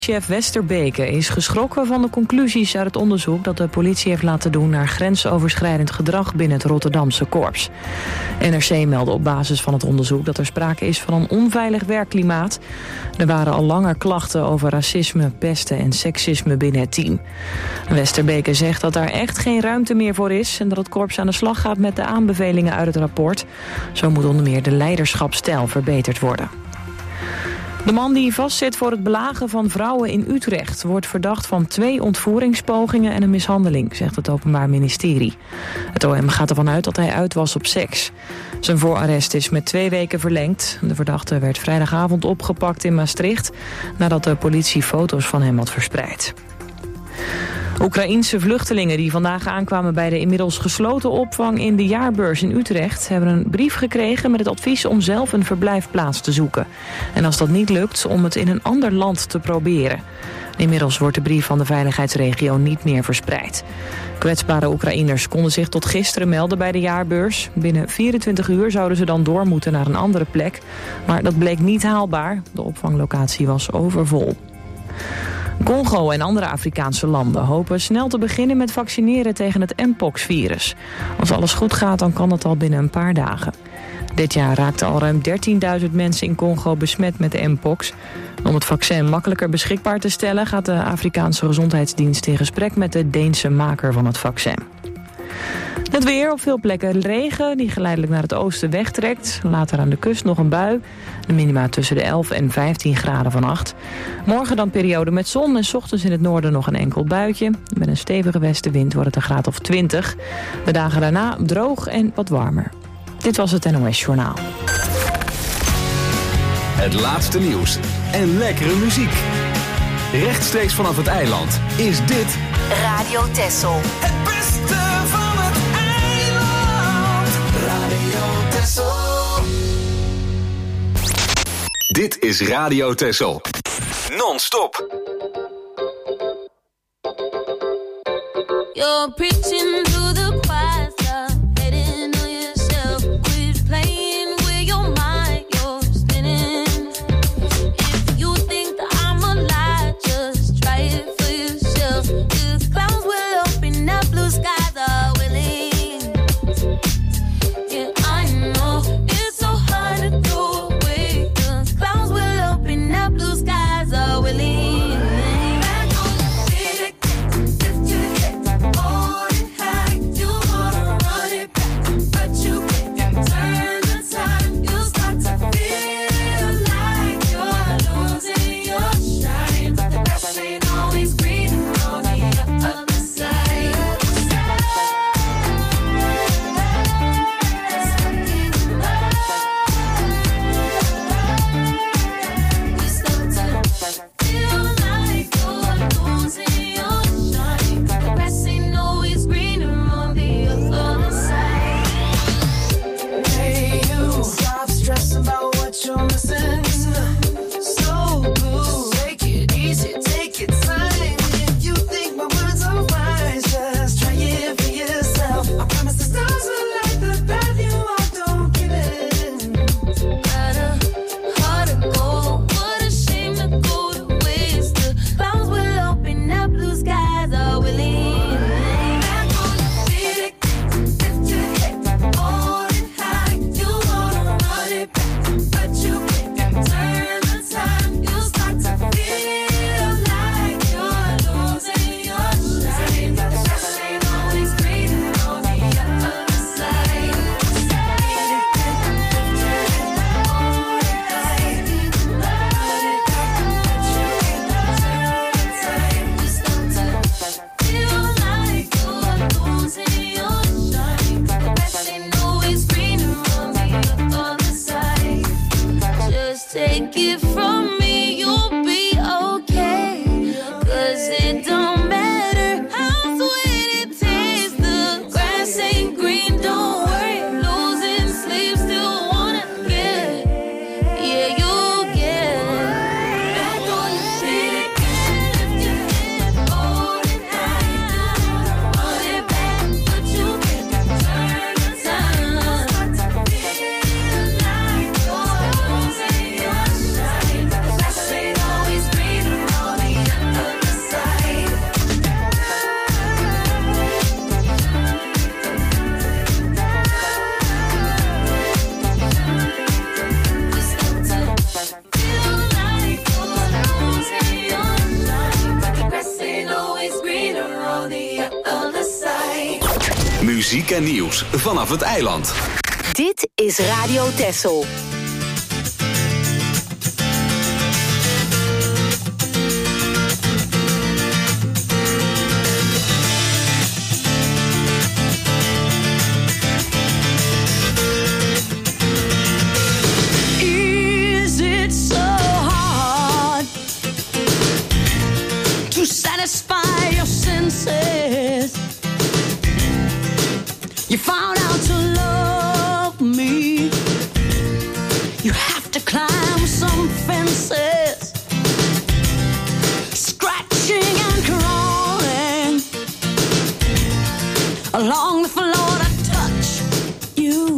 Chef Westerbeke is geschrokken van de conclusies uit het onderzoek dat de politie heeft laten doen naar grensoverschrijdend gedrag binnen het Rotterdamse korps. NRC meldde op basis van het onderzoek dat er sprake is van een onveilig werkklimaat. Er waren al langer klachten over racisme, pesten en seksisme binnen het team. Westerbeke zegt dat daar echt geen ruimte meer voor is en dat het korps aan de slag gaat met de aanbevelingen uit het rapport. Zo moet onder meer de leiderschapsstijl verbeterd worden. De man die vastzit voor het belagen van vrouwen in Utrecht wordt verdacht van 2 ontvoeringspogingen en een mishandeling, zegt het Openbaar Ministerie. Het OM gaat ervan uit dat hij uit was op seks. Zijn voorarrest is met 2 weken verlengd. De verdachte werd vrijdagavond opgepakt in Maastricht nadat de politie foto's van hem had verspreid. Oekraïense vluchtelingen die vandaag aankwamen bij de inmiddels gesloten opvang in de Jaarbeurs in Utrecht hebben een brief gekregen met het advies om zelf een verblijfplaats te zoeken. En als dat niet lukt, om het in een ander land te proberen. Inmiddels wordt de brief van de veiligheidsregio niet meer verspreid. Kwetsbare Oekraïners konden zich tot gisteren melden bij de Jaarbeurs. Binnen 24 uur zouden ze dan door moeten naar een andere plek. Maar dat bleek niet haalbaar. De opvanglocatie was overvol. Congo en andere Afrikaanse landen hopen snel te beginnen met vaccineren tegen het Mpox-virus. Als alles goed gaat, dan kan dat al binnen een paar dagen. Dit jaar raakten al ruim 13.000 mensen in Congo besmet met de Mpox. Om het vaccin makkelijker beschikbaar te stellen gaat de Afrikaanse Gezondheidsdienst in gesprek met de Deense maker van het vaccin. Het weer, op veel plekken regen die geleidelijk naar het oosten wegtrekt. Later aan de kust nog een bui. De minima tussen de 11 en 15 graden vannacht. Morgen dan periode met zon en 's ochtends in het noorden nog een enkel buitje. Met een stevige westenwind wordt het een graad of 20. De dagen daarna droog en wat warmer. Dit was het NOS Journaal. Het laatste nieuws en lekkere muziek. Rechtstreeks vanaf het eiland is dit Radio Texel. Het beste van het eiland. Radio Texel. Dit is Radio Texel. Non-stop. You're preaching to the choir, heading on yourself. Quit playing with your mind, you're spinning. If you think that I'm a lie, just try it for yourself. The clouds will open up, blue skies are willing. Yeah, I know it's so hard to throw away. The clouds will open up, blue skies are willing. Back on the city, lift your head, hold it high. muziek en nieuws vanaf het eiland. Dit is Radio Texel. Satisfy your senses. You found out to love me. You have to climb some fences, scratching and crawling along the floor to touch you.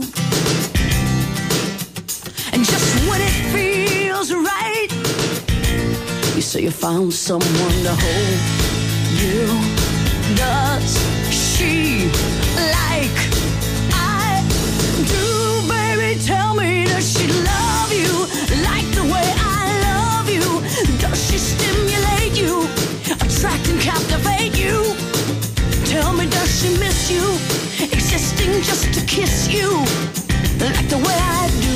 And just when it feels right, you say you found someone to hold you. Does she like I do, baby? Tell me, does she love you like the way I love you? Does she stimulate you, attract and captivate you? Tell me, does she miss you, existing just to kiss you like the way I do?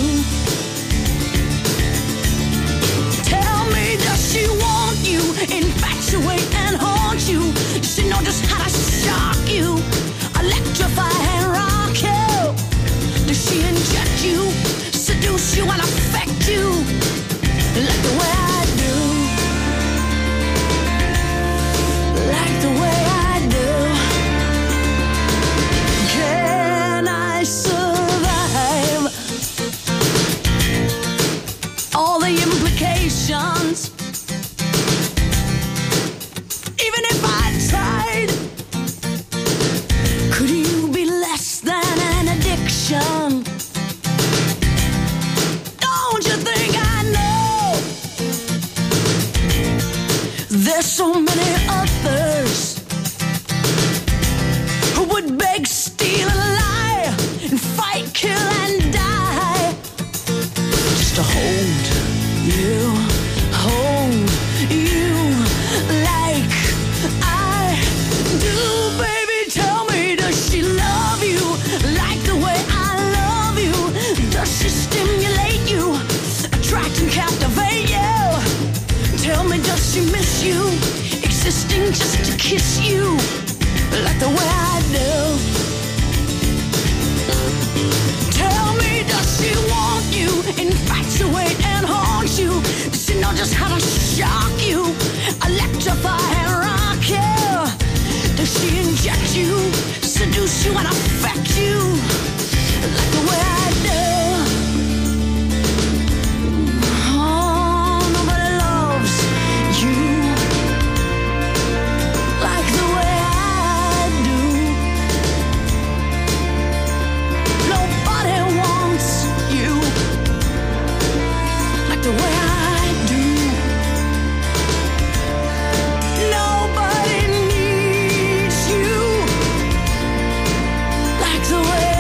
Does she want you, infatuate and haunt you? Does she know just how to shock you, electrify and rock you? Does she inject you, seduce you and affect you like the way I do? Like the way I do. Can I survive all the implications? Even if I tried, could you be less than an addiction? Don't you think I know there's so many others who would beg, steal and lie and fight, kill and die just to hold you, hold you like I do, baby. Tell me, does she love you like the way I love you? Does she stimulate you, attract and captivate you? Tell me, does she miss you, existing just to kiss you like the way I do? Tell me, does she want you, infatuate and haunt you? Does she know just how to shock you, electrify and rock you? Does she inject you, seduce you and affect you like the way I do? Oh, nobody loves you like the way I do. Nobody wants you like the way I do. Nobody needs you like the way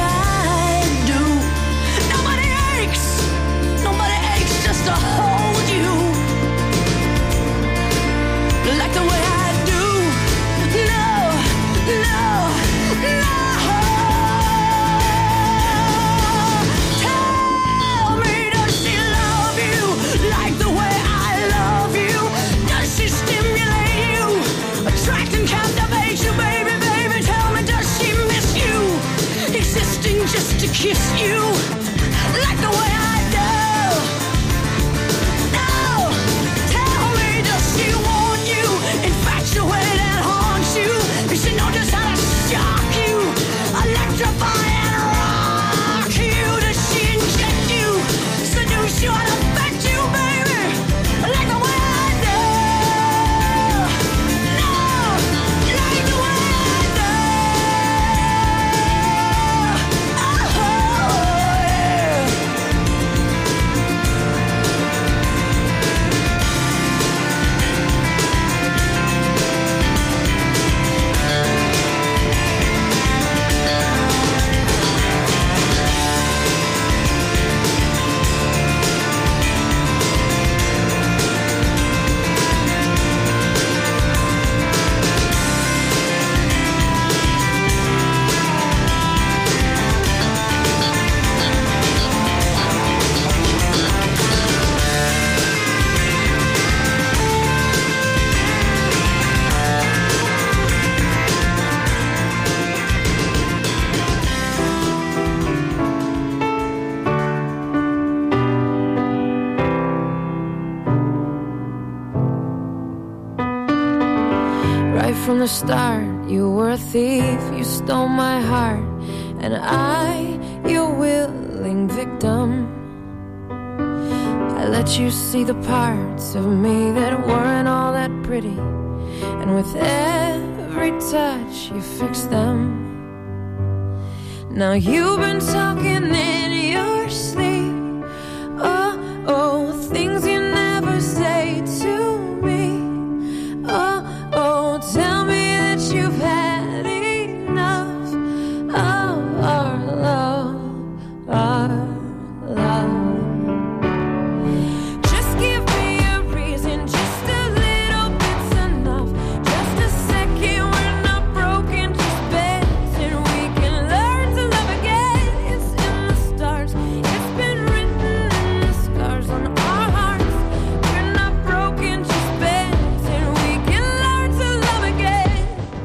Right from the start, you were a thief, you stole my heart, and I, your willing victim. I let you see the parts of me that weren't all that pretty, and with every touch you fixed them. Now you've been talking in your sleep, oh, oh, things you never say to me, oh, oh, tell me that you've had enough of our love, our love. Just give me a reason, just a little bit's enough. Just a second, we're not broken, just bends, and we can learn to love again. It's in the stars, it's been written in the scars on our hearts. We're not broken, just bends, and we can learn to love again.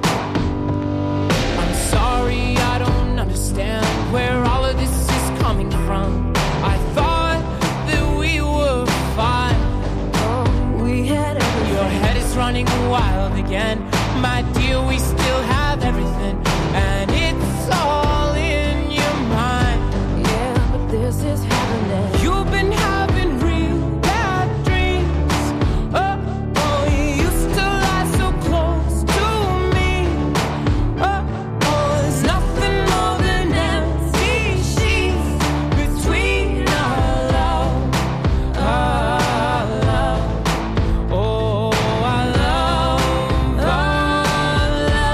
I'm sorry, I don't understand where all of this is coming from. I thought that we were fine. Oh, we had everything. Your head is running wild again. My dear, we still have everything, and it's all in your mind. Yeah, but this is happening. You've been having real bad dreams. Oh, oh, you used to lie so close to me. Oh, oh, there's nothing more than empty sheets between our love, our love. Oh, our love, our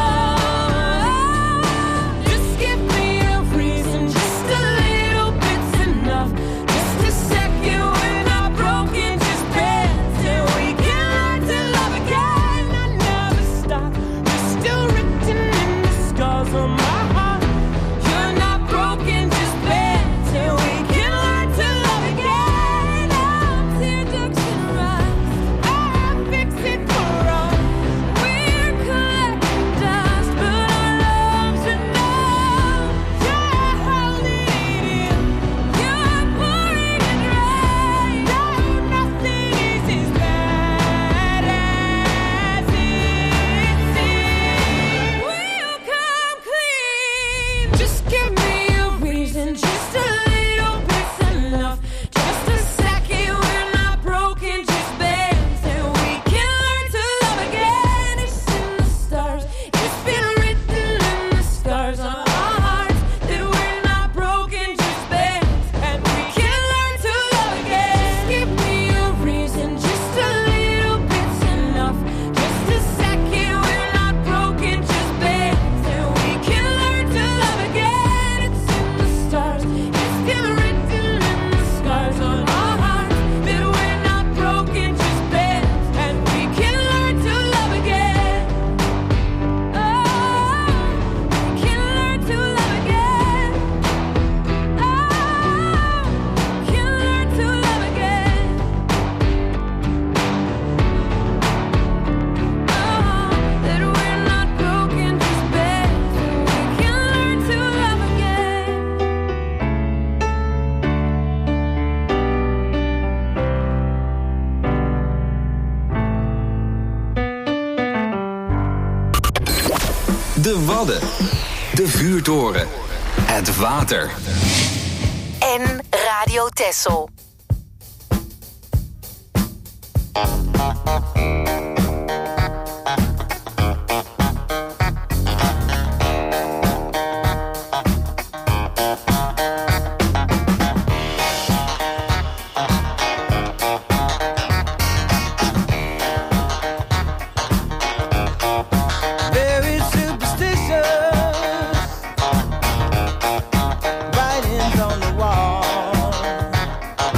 love. Just give me a reason, just a little bit's enough. Just a second, we're not broken, just bends, and we can learn to love again. I never stop. You're still written in the scars on my heart. You're not broken, just bends, and we can learn to love again. Now tear ducts and rise, I'll fix it for us. We're collecting dust, but our love's enough. You're holding it in, you're pouring it right. No, nothing is as bad as it seems. We'll come clean. Just give me a reason, just a little bit's enough. Just a second, we're not broken, just bends, and we can learn to love again. It's in the stars, it's been written in the scars on our hearts that we're not broken, just bends, and we can learn to love again. Give me a reason, just a little bit's enough. Just a second, we're not broken, just bends, and we can learn to love again. It's in the stars, it's been written in the scars on our hearts that we're not broken, just bends, and we can learn to love again. Oh, we can learn to love again. Oh, we can learn to love again. Oh, that we're not broken, just bends, and we can learn to love again. De Wadden. De Vuurtoren. Het water. En Radio Texel. Very superstitious writings on the wall.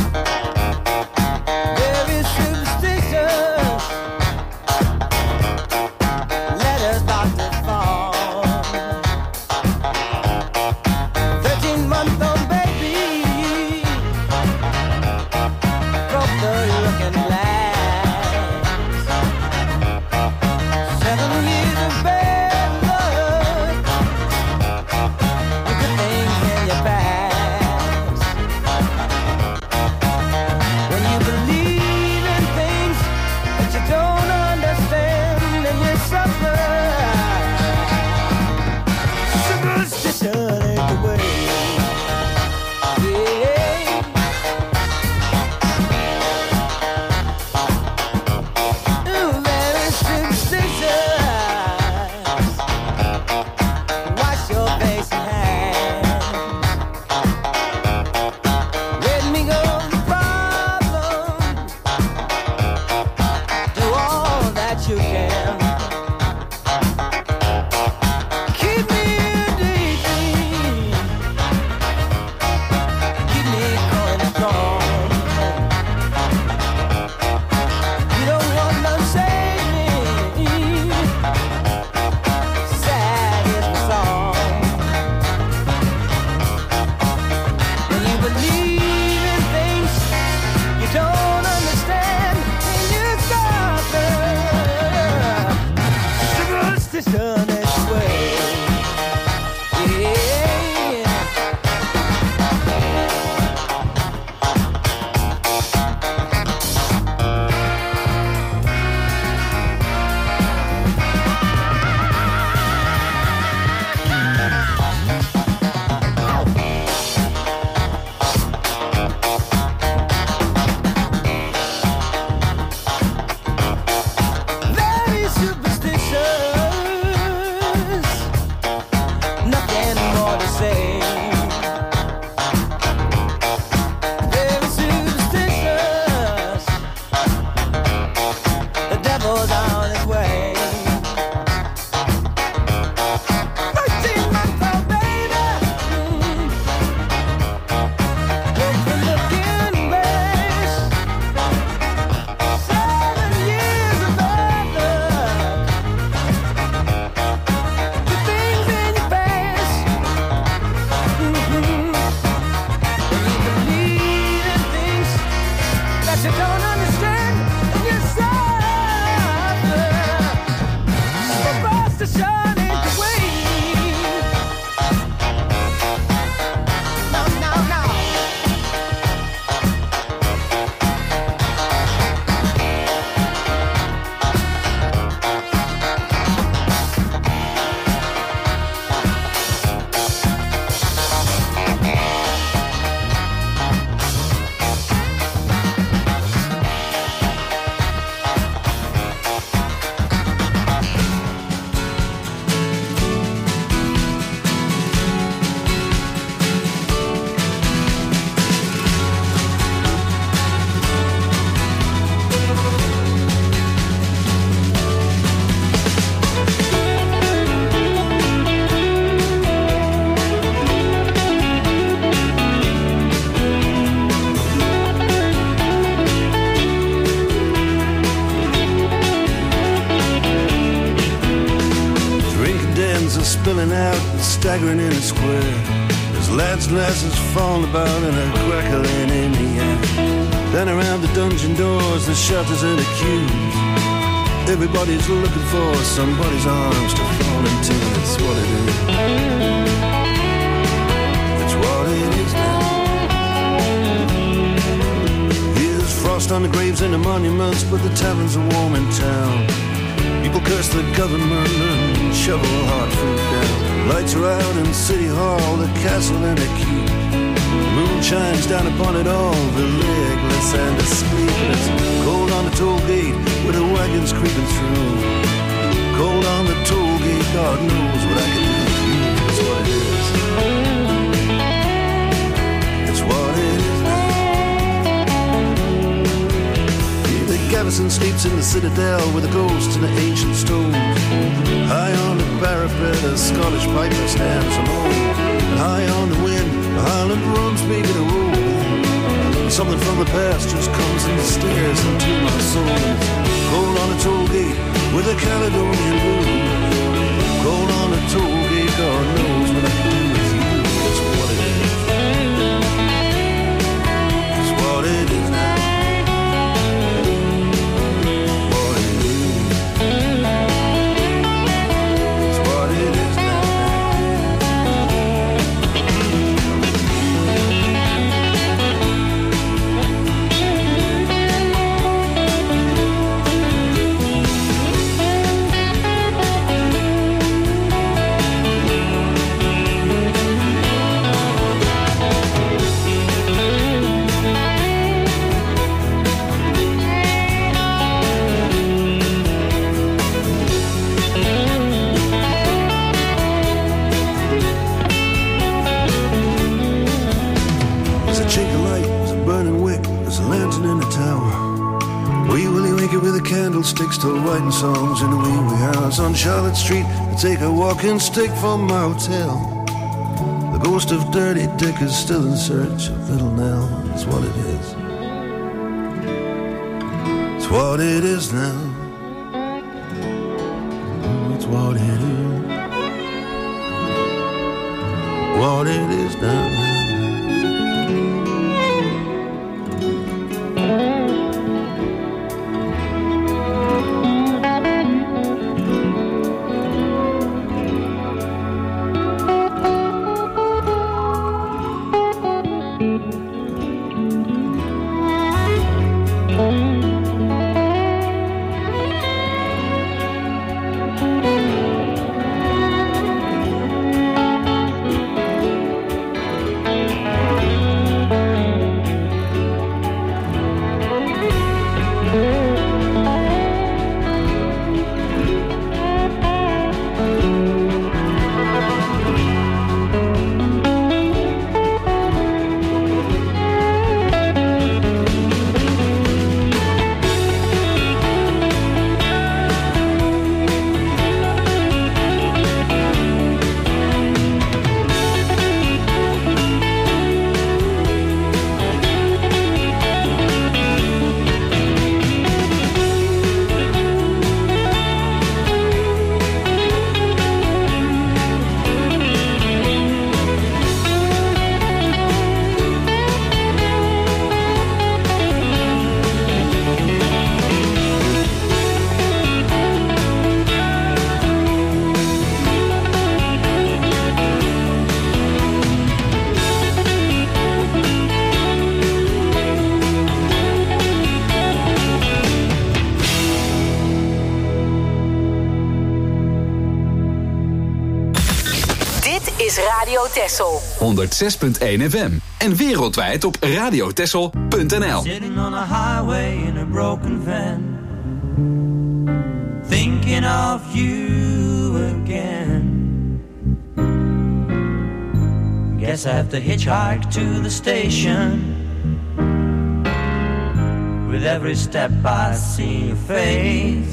you can. Keep me addicted. Keep me going strong. You don't want no saving. Sad is the song. When you believe in things you don't understand, and you suffer. Superstition is the way. Yeah. Very superstitious, nothing more to say. Very superstitious, the devil's on his way. 13 months old baby, open looking face. 7 years of bad luck. The things in your face. When you believe in things that you don't understand, and you suffer. Superstition ain't the way. No, no, no. Drinking dens are spilling out and staggering in a square. There's lads' glasses falling about and a crackling in the air. Then around the dungeon doors, the shutters and the queues. Everybody's looking for somebody's arms to fall into. It's what it is. It's what it is now. Here's frost on the graves and the monuments, but the taverns are warm in town. People curse the government and shovel hard food down. Lights are out in City Hall, the castle and the keep. The moon shines down upon it all, the legless and the sleepless. Cold on the toll gate with the wagons creeping through. Cold on the toll gate, God knows what I can do for you. It's what it is. It's what it is now. The garrison sleeps in the citadel with the ghosts and the ancient stones. High on the parapet, a Scottish piper stands alone. And high on the wind, the Highland drums making a roll. Something from the past just comes and stares into my soul. Cold on the toll gate with a Caledonian moon. Cold on the toll gate, God knows what I can do with you. It's what it is. It's what it is now. sticks till writing songs in a wee house on Charlotte Street. I take a walking stick from my hotel. The ghost of Dirty Dick is still in search of Little Nell. It's what it is. It's what it is now. It's what it is. What it is now. Radio Texel 106.1 FM en wereldwijd op radiotexel.nl. Sitting on a highway in a broken van, thinking of you again. Guess I have to hitchhike to the station. With every step I see your face,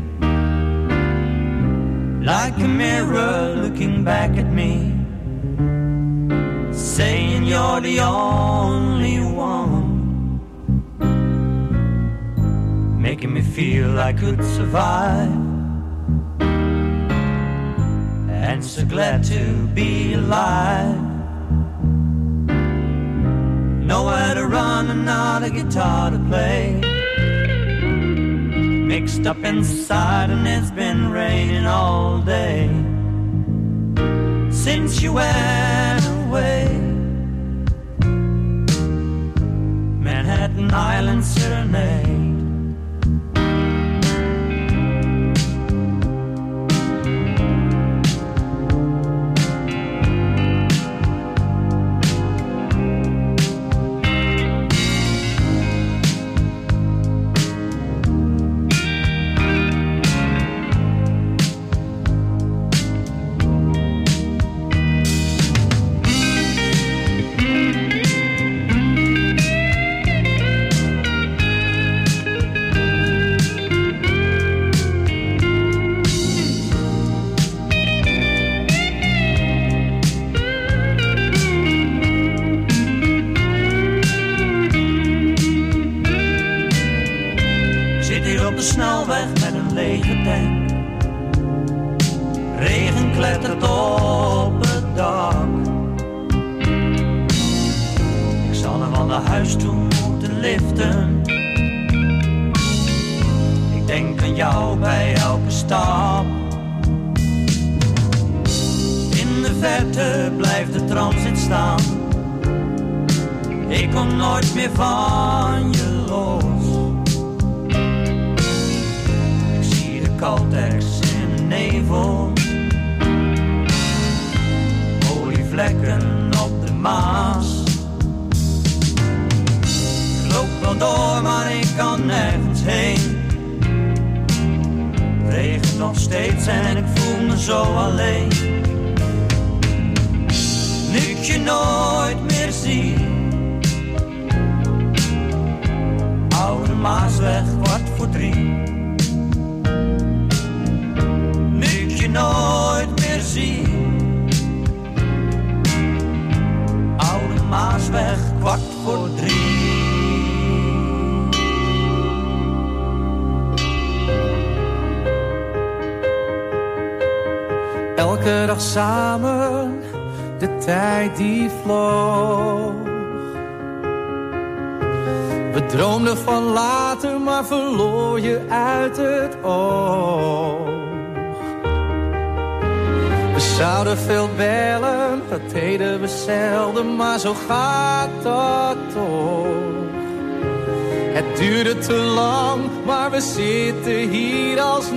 like a mirror looking back at me, saying you're the only one, making me feel I could survive, and so glad to be alive. Nowhere to run and not a guitar to play, mixed up inside and it's been raining all day since you went away. Manhattan Island Serenade. Snelweg met een lege tank. Regen klettert op het dak. Ik zal nog wel naar huis toe moeten liften. Ik denk aan jou bij elke stap. In de verte blijft de transit staan. Ik kom nooit meer van je los. Caltex in de nevel, olievlekken op de Maas. Ik loop wel door, maar ik kan nergens heen. Het regent nog steeds en ik voel me zo alleen. Nu ik je nooit meer zie, Oude Maasweg 2:15. Elke dag samen, de tijd die vloog. We droomden van later, maar verloor je uit het oog. We zouden veel bellen, dat deden we zelden, maar zo gaat dat toch. Het duurde te lang, maar we zitten hier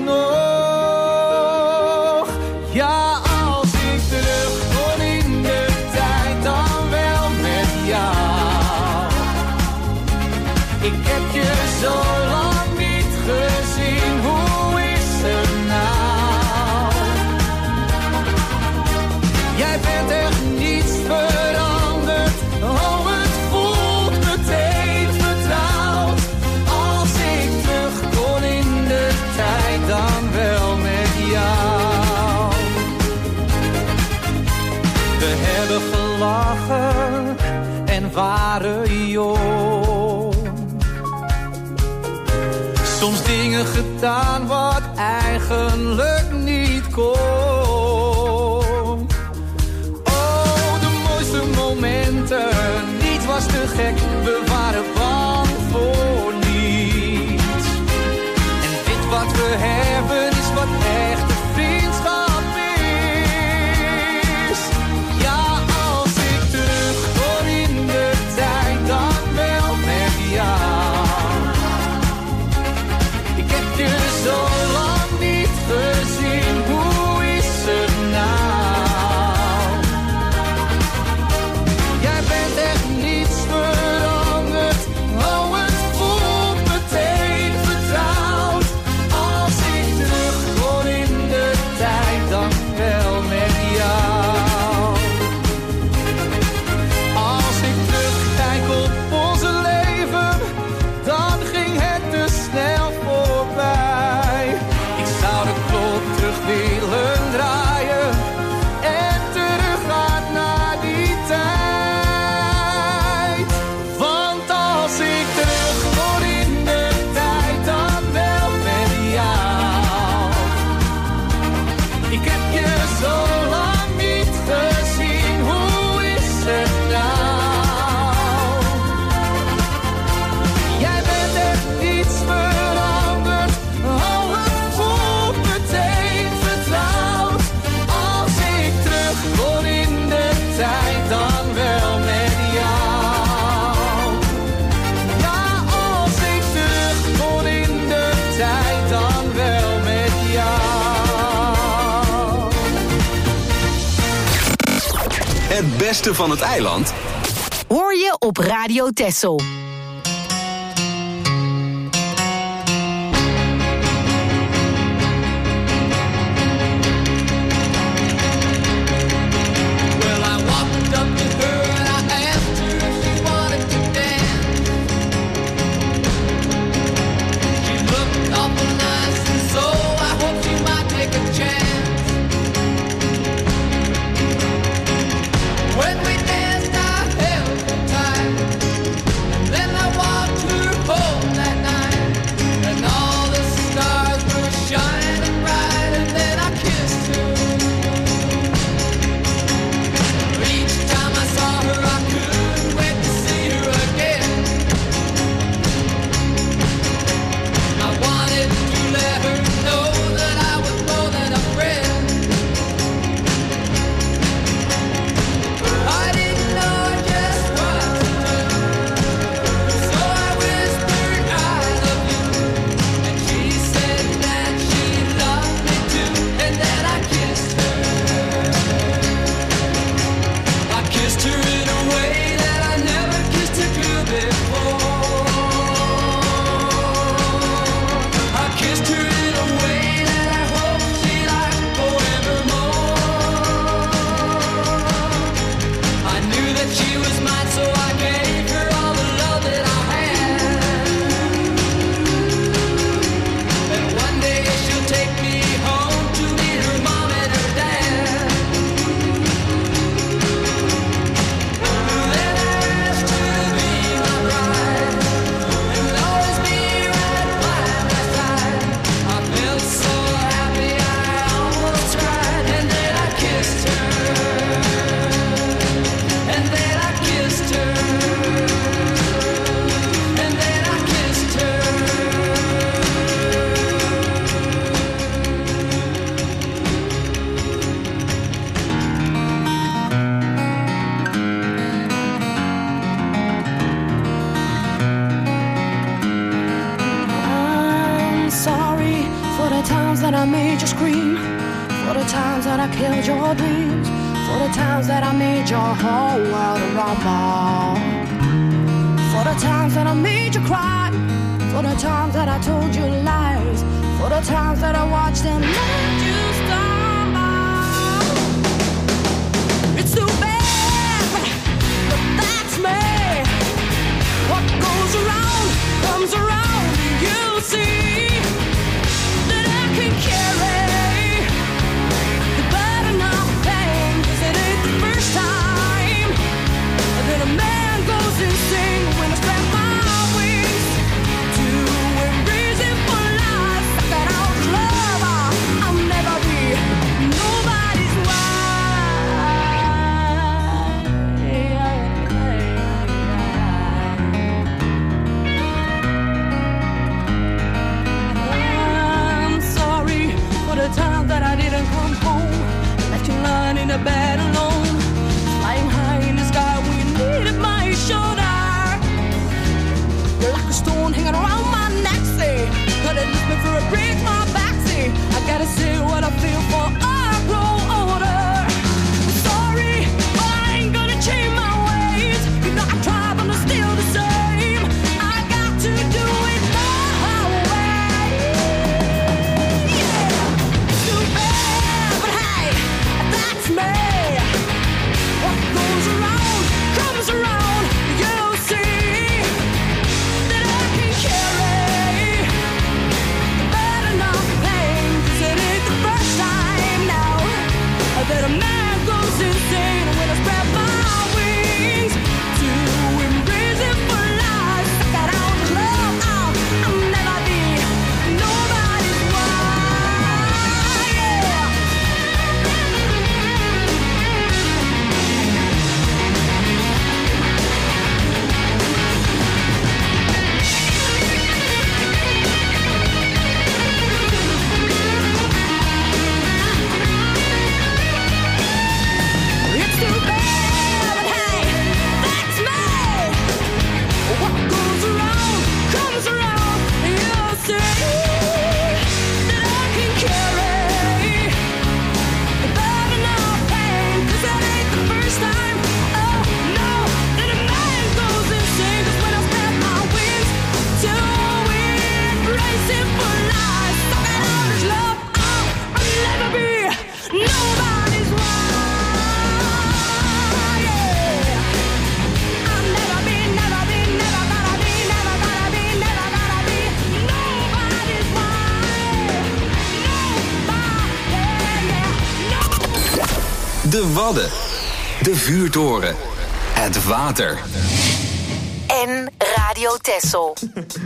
alsnog. Ja, als ik terug kon in de tijd, dan wel met jou. Ik heb je zo lang niet gezien, hoe is het nou? Jij bent echt niets veranderd, oh het voelt meteen vertrouwd. Als ik terug kon in de tijd, dan wel met jou. We hebben gelachen en waren jong. Soms dingen gedaan wat eigenlijk niet kon. Oh, de mooiste momenten, niets was te gek, we waren bang voor niets. En dit wat we hebben is wat echte vriendschap is. Ja, als ik terug kon in de tijd, dan wel met jou. Zo lang niet gezien, hoe is het nou? Jij bent echt niets veranderd, oh het voelt meteen vertrouwd. Als ik terug kon in de tijd, dan wel met jou. Als ik terugkijk op onze leven, dan ging het te snel voorbij. Terug willen draaien en teruggaan naar die tijd. Want als ik terug kon in de tijd, dan wel met jou. Ik heb je zo lang niet gezien, hoe is het nou? Jij bent echt niets veranderd, oh het voelt meteen vertrouwd. Als ik terug kon in de tijd, dan wel met jou. Ja, als ik terug kon in de tijd, dan wel met jou. Het beste van het eiland Hoor je op Radio Texel. When we danced, I held her tight. Then times that I killed your dreams, for the times that I made your whole world a rumble, for the times that I made you cry, for the times that I told you lies, for the times that I watched and let you stumble. It's too bad, but that's me. What goes around comes around. You'll see that I can carry the burden of pain, 'cause it ain't the first time that a man goes insane when I spread my wings to embrace it for life. I got out love, I'll never be nobody's I'm sorry for the time that I didn't come home, left you lying in the bed alone, flying high in the sky when you needed my shoulder. You're like a stone hanging around my neck, say, could it lift me for a break, my back, say, I gotta say what I feel for I grow older. Sorry, but I ain't gonna change my ways. You know I try, but I'm still the same. I got to do it my way. Yeah, too bad, but hey, that's me. What goes around comes around. You'll see that I can carry the burden of pain, 'cause it ain't the first time now that a man goes insane when I spread my wings to embrace it for life. I got all the love, I'll never be nobody's wife. Yeah. It's too bad, but hey, that's me. What goes around comes around. You'll see that I can carry the burden of pain, 'cause that ain't the first time, oh no, that a man goes insane. 'Cause when I spread my wings to embrace it for life, I got all this love, I'll never be nobody's wife. Yeah. I'll never be, never be, never gonna be, never gonna be, never gonna be nobody's wife. Nobody, yeah, no. De Wadden. De vuurtoren. Het water. En Radio Texel.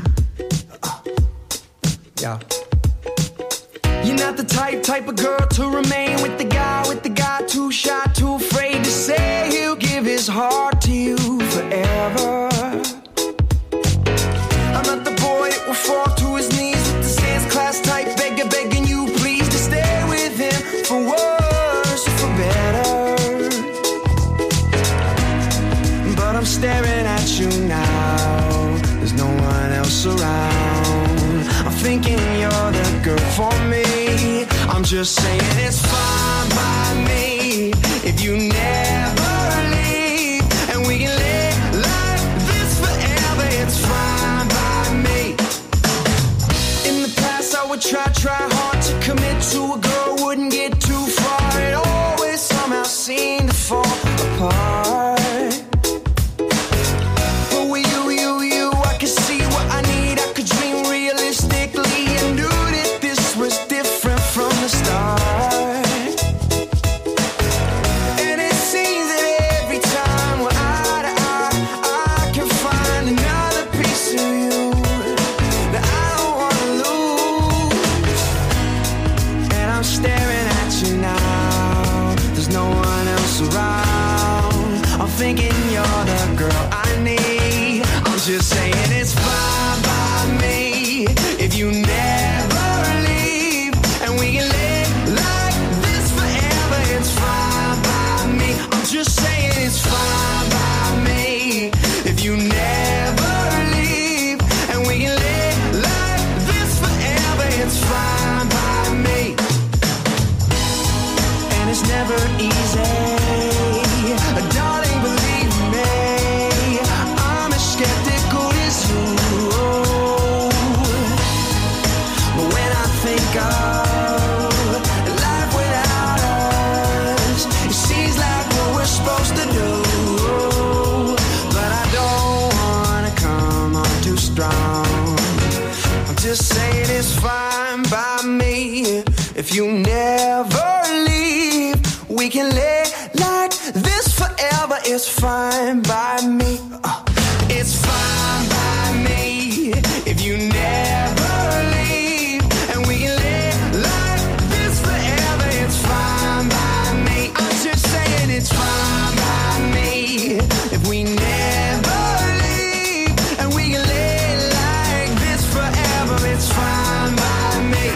Yeah. You're not the type of girl to remain with the guy too shy, too afraid to say he'll give his heart to you forever. I'm not the boy that will fall to his knees with the dance class type, begging you please to stay with him for worse or for better. But I'm staring at you now, there's no one else around. I'm thinking you're the girl for me. I'm just saying it's fine by me if you never leave, and we can live like this forever. It's fine by me. In the past I would try hard to commit to a girl, wouldn't get too far. It always somehow seemed to fall apart. But with you, I could see what I need. I could dream realistically and knew that this was different from the start. And it seems that every time we're eye to eye, I can find another piece of you that I don't wanna lose. And I'm staring at you now, there's no one else around. I'm thinking you're the girl I need. I'm just saying it's fine by me if you never leave, and we can live like this forever. It's fine by me. I'm just saying it's fine by me if you never leave, and we can live like this forever. It's fine by me. and it's never easy. Darling, believe me, I'm as skeptical as you. But when I think of life without us, it seems like what we're supposed to do. But I don't wanna come on too strong. I'm just saying it's fine by me if you never leave. We can lay like this forever. It's fine by me. It's fine by me if you never leave. And we can lay like this forever. It's fine by me. I'm just saying it's fine by me if we never leave. And we can lay like this forever. It's fine by me.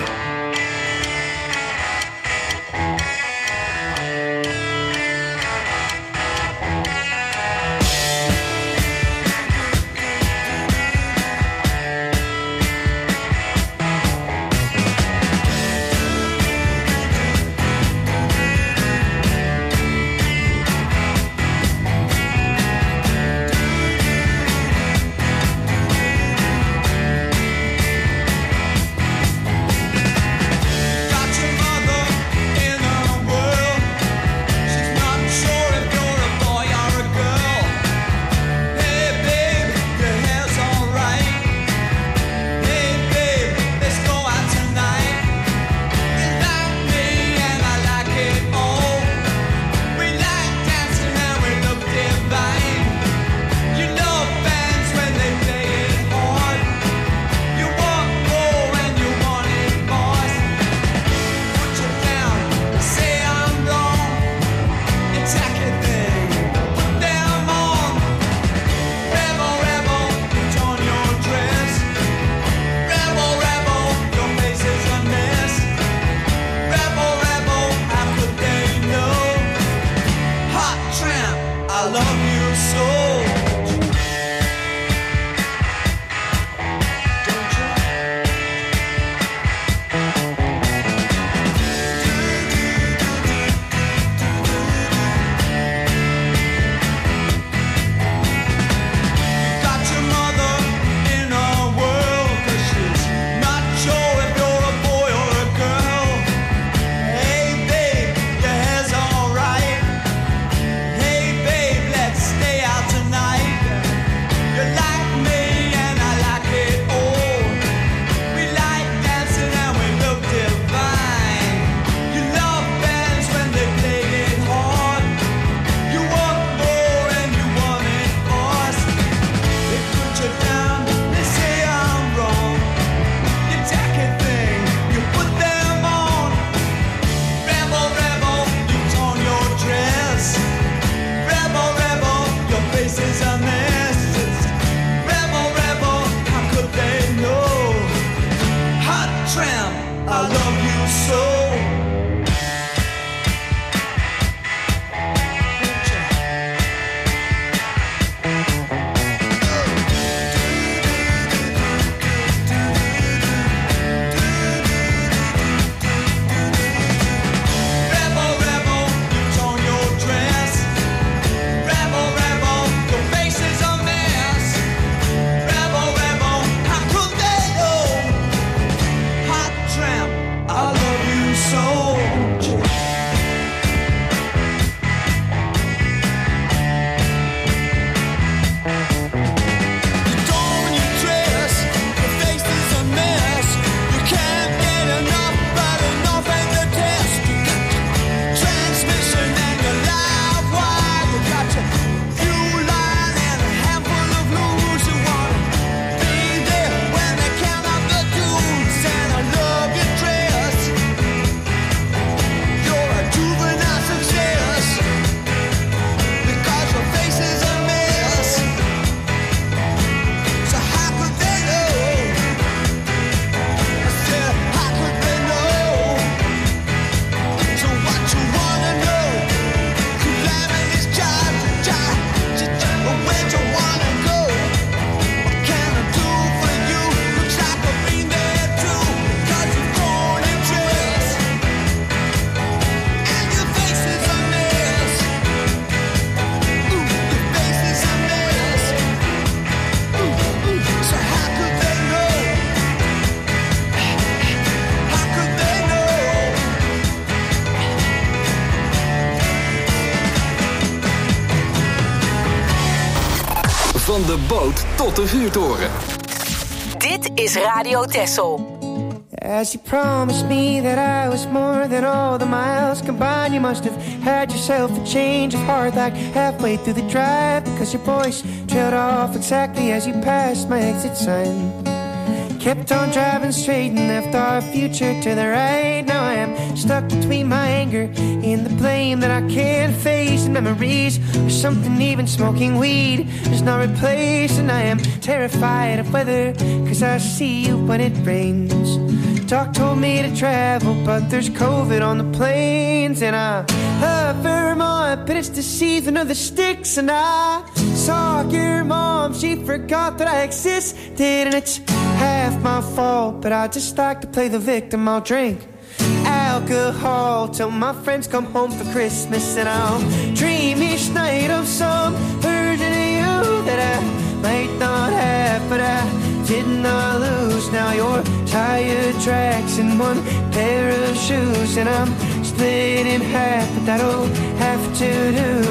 Van de boot tot de vuurtoren. Dit is Radio Texel. As you promised me that I was more than all the miles combined, you must have had yourself a change of heart like halfway through the drive, because your voice trailed off exactly as you passed my exit sign. Kept on driving straight and left our future to the right. Now I am stuck between my anger and the blame that I can't face, and memories or something even smoking weed is not replaced. And I am terrified of weather, cause I see you when it rains. Doc told me to travel, but there's COVID on the planes. And I love Vermont, but it's the season of the sticks. And I saw your mom, she forgot that I existed. And it's half my fault, but I just like to play the victim. I'll drink alcohol till my friends come home for Christmas. And I'll dream each night of some version of you that I might not have, but I did not lose. Now your tire tracks in one pair of shoes, and I'm split in half, but that'll have to do.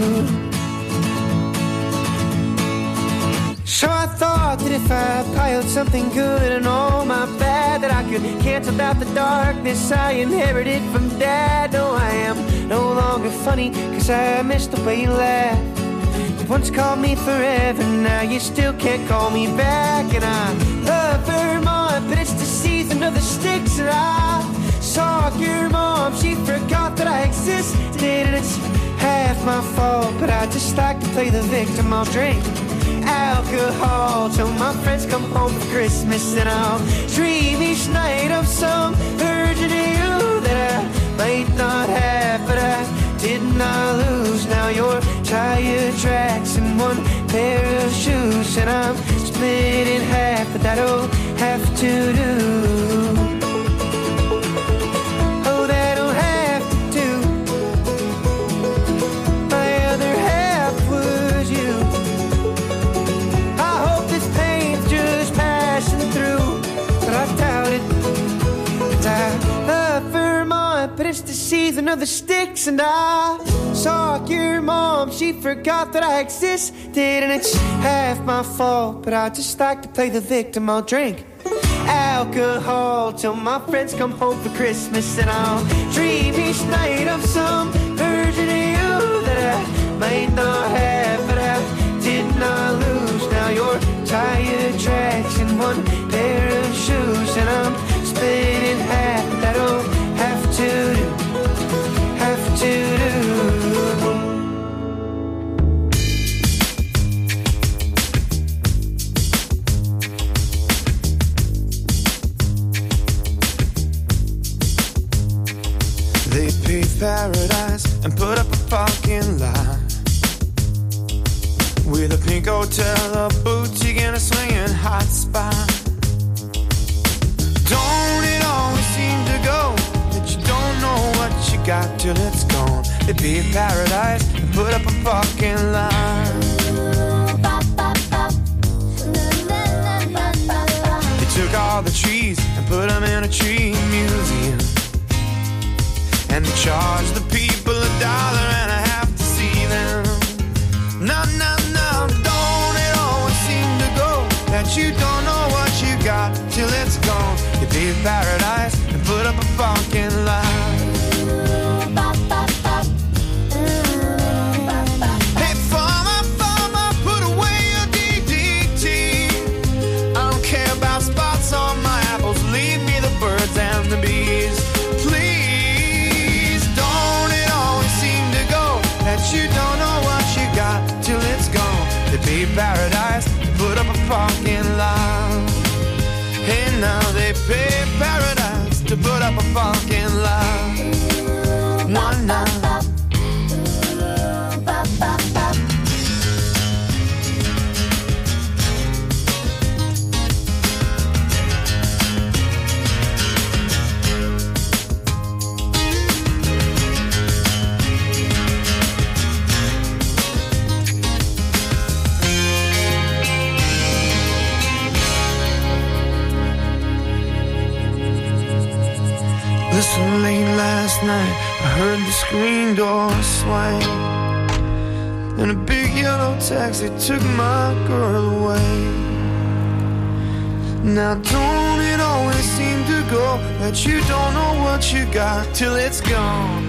So I thought that if I piled something good and all my bad, that I could cancel out the darkness I inherited from Dad. No, I am no longer funny, cause I miss the way you laugh. You once called me forever, now you still can't call me back. And I love Vermont, but it's the season of the sticks. And I saw your mom, she forgot that I existed. And it's half my fault, but I just like to play the victim. I'll drink alcohol till my friends come home for Christmas. And I'll dream each night of some version of you that I might not have, but I did not lose. Now your tire tracks in one pair of shoes, and I'm split in half, but that'll have to do. Oh, that'll have to do. My other half was you. I hope this pain's just passing through, but I doubt it. And I love Vermont, but it's the season of the sticks. And I saw your mom, she forgot that I existed. And it's half my fault, but I just like to play the victim. I'll drink alcohol till my friends come home for Christmas. And I'll dream each night of some version of you that I might not have, but I did not lose. Now your tire tracks in one pair of shoes, and I'm split in half. That'll have to do, have to do. They paved paradise and put up a parking lot with a pink hotel, a boutique, and a swinging hot spot. Don't it always seem to go that you don't know what you got till it's gone? They paved paradise and put up a parking lot. They took all the trees and put them in a tree museum, and they charged the people $1.50 to see them. No, no, no, don't it always seem to go that you don't know what you got till it's gone? You paved paradise and put up a parking lot. Hey, farmer, put away your DDT. I don't care about spots on my apples, leave me the birds and the bees. Please, don't it always seem to go that you don't know what you got till it's gone? They paved paradise and put up a parking lot. Hey, now they paved paradise to put up a parking lot. No, no. Listen, late last night I heard the screen door swing. in a big yellow taxi took my girl away. Now don't it always seem to go that you don't know what you got till it's gone?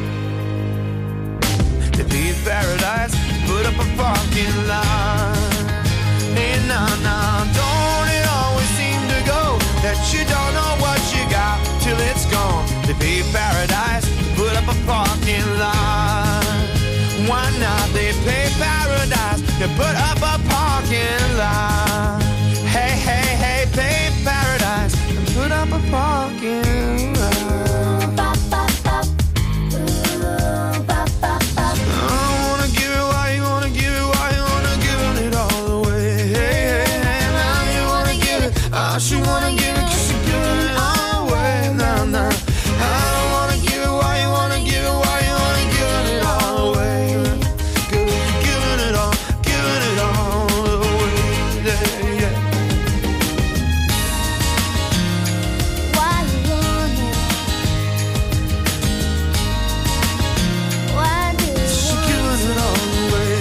To be in paradise, put up a parking lot. Hey, nah, don't it always seem to go that you don't know what you got till it's gone? To be in paradise, put up a parking lot. Why not? They pay paradise to put up a parking lot. Hey, hey, hey, pay paradise and put up a parking lot. She wanna give it 'cause she give it all away. Nah, nah. I don't wanna give it. Why you wanna give it? Why you wanna give it all away? Giving it all away. Yeah, yeah. Why you wanna? Why do you She giving it all away.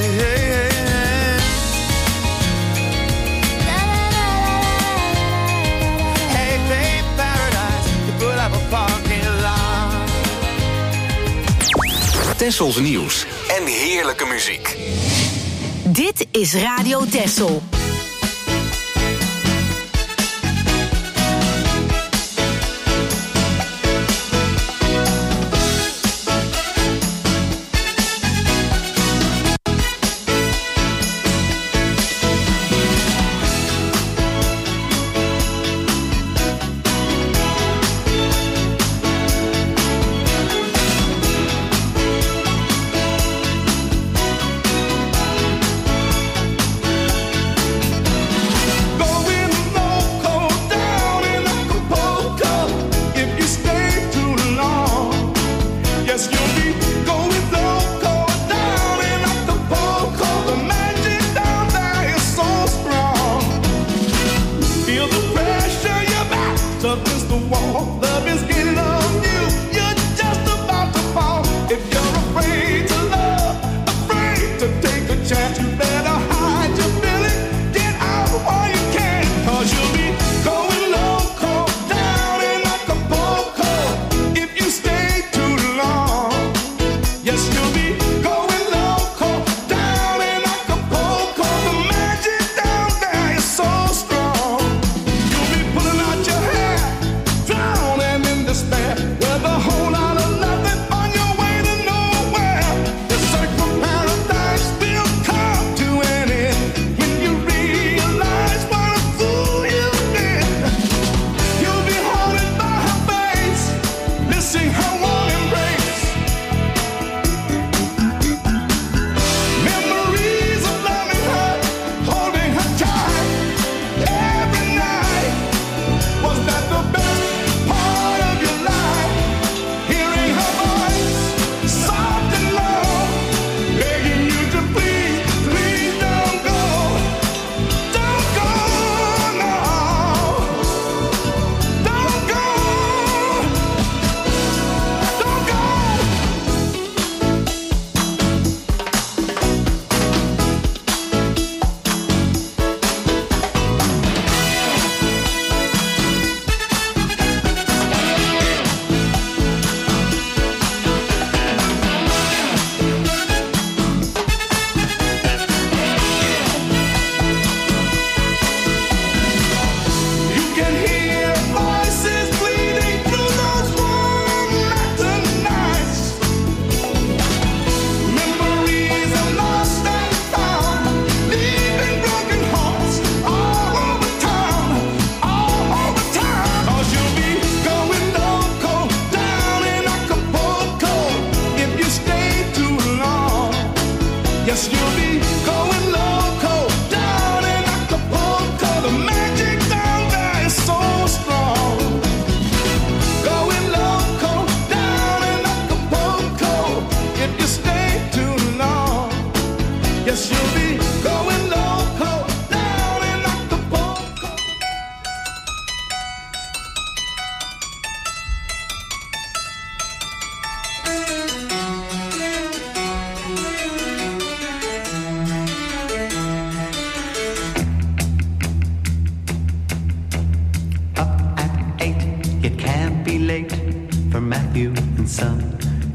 Tessels nieuws en heerlijke muziek. Dit is Radio Tessel.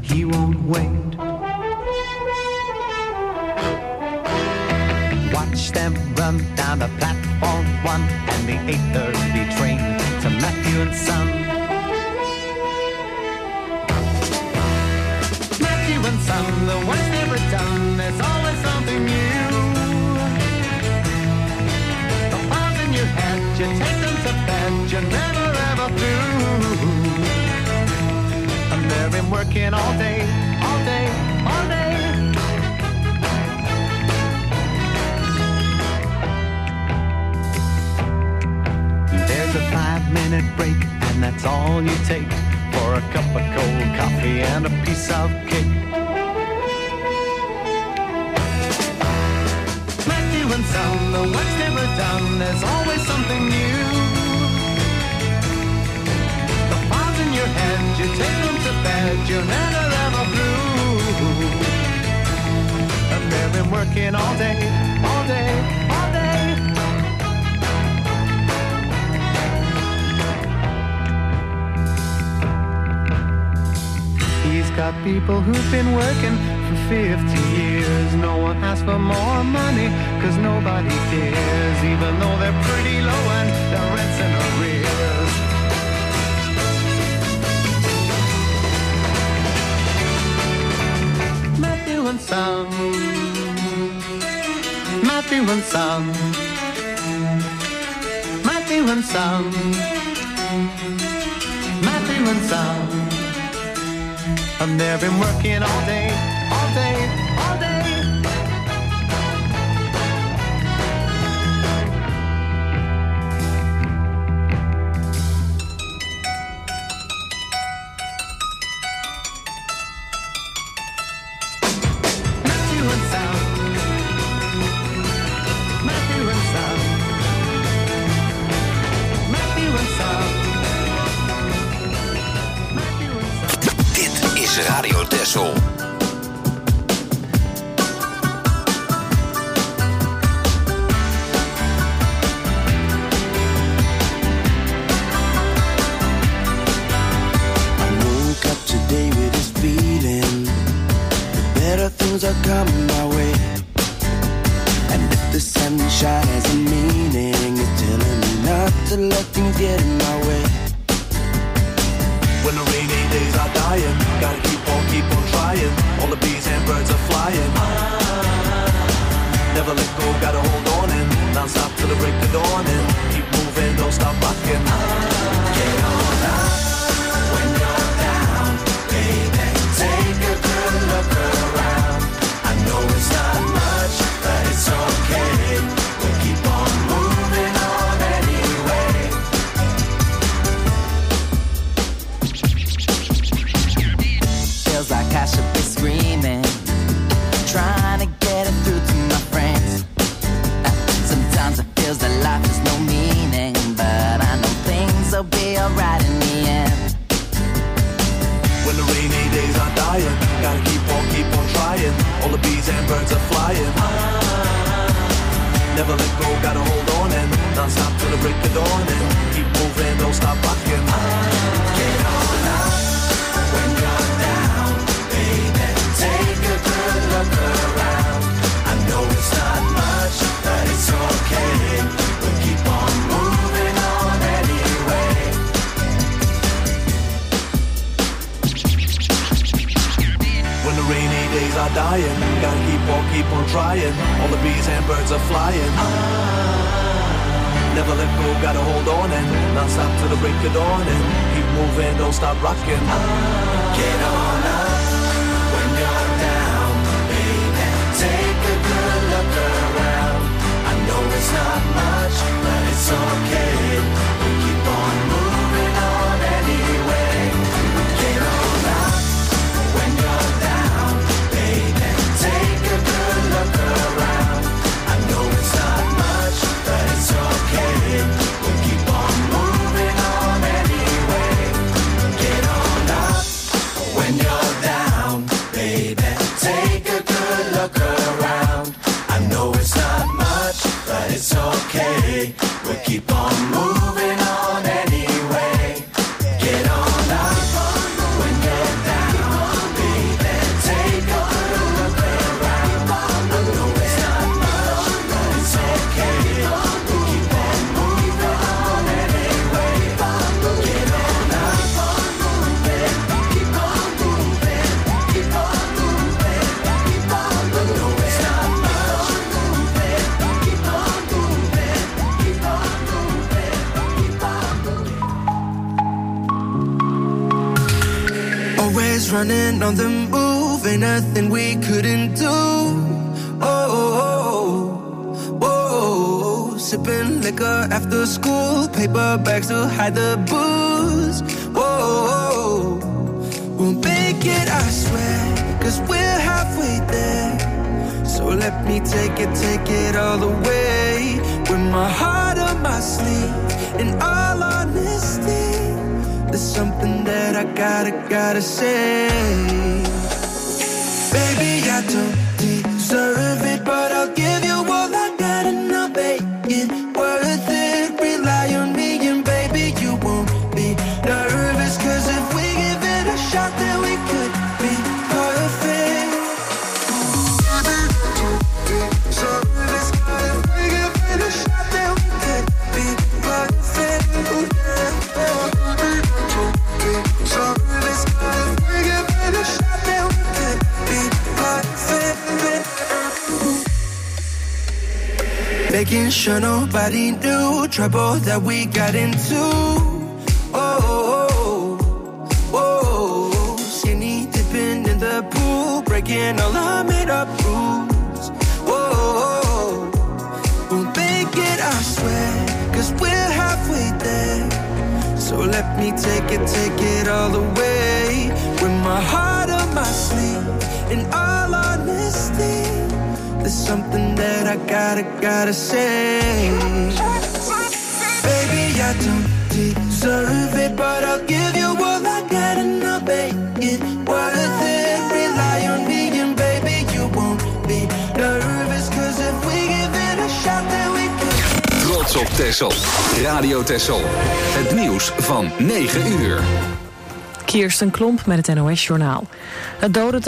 he won't wait. Watch them run down the platform 1 and the 8:30 train to Matthew and Son. Matthew and Son, the work's never done, there's always something new. The files in your head, you take them to bed, you're never ever through. And they've been working all day, all day, all day. There's a 5-minute break, and that's all you take for a cup of cold coffee and a piece of cake. Matthew and Son, the work's never done, there's always something new. The files in your head, you take them to bed, you're never ever through. And they've been working all day, all day, all day. He's got people who've been working for 50 years. No one asks for more money, cause nobody cares, even though they're pretty low and their rent's in arrears. Matthew and Son, Matthew and Son, Matthew and Son, Matthew and Son. And they've been working all day, all day, all day. Matthew and Son, Matthew and Son, Matthew and Son. Is Radio Texel. Things are coming my way, and if the sunshine has a meaning, it's telling me not to let things get in my way. When the rainy days are dying, gotta keep on trying. All the bees and birds are flying. Never let go, gotta hold on in. Non-stop till the break of dawn and keep moving, don't stop rocking. Get on up when you're down, baby. Take a good look around. I know it's not much, but it's okay. We'll keep on moving on anyway. Feels like I should be screaming, trying to get it through to my friends. Sometimes it feels that life has no meaning, but I know things will be alright in the end. When the rainy days are dying, gotta keep on trying. All the bees and birds are flying. Never let go, gotta hold on and non-stop till the break of dawn and keep moving, don't stop rocking. Get on up when you're down, baby. Take a good look around. I know it's not much, but it's okay. We'll keep on moving on anyway. When the rainy days are dying, gotta keep on trying. All the bees and birds are flying. Never let go, gotta hold on and non-stop till the break of dawn and keep moving, don't stop rocking. Get on up when you're down, baby. Take a good look around. I know it's not much, but it's okay. We keep on moving on anyway. Get on up when you're down, baby. Take a good look around. I know it's not much, but it's okay. We'll keep on moving on anyway. Get on up when you're down, baby. Take a good look around. I know it's not much, but it's okay. We'll keep on moving on anyway. Get on up when you're down, baby. running on the move, ain't nothing we couldn't do. Sipping liquor after school, paper bags to hide the booze. Whoa, we'll make it, I swear, 'cause we're halfway there. So let me take it all the way. With my heart on my sleeve, in all honesty, there's something that I gotta say. Baby, I don't deserve it, but I'll give you all I got and I'll make it worth it. Rely on me and baby, you won't be nervous, 'cause if we give it a shot, then we could be perfect. So if we give it a shot, then we could be perfect. So if we give it a shot, then we could be perfect. Making sure nobody knew trouble that we got into. Skinny dipping in the pool, breaking all our made up rules. We'll make it, I swear, 'cause we're halfway there. So let me take it all the way. With my heart on my sleeve, in all honesty, there's something that I gotta say. Baby, I don't deserve it, but I'll give you all I got and I'll make it worth it. Rely on me and baby, you won't be nervous, 'cause if we give it a shot, then we could. Trots op Texel. Radio Texel. Het nieuws van 9 uur. Kirsten Klomp met het NOS Journaal. Het dodental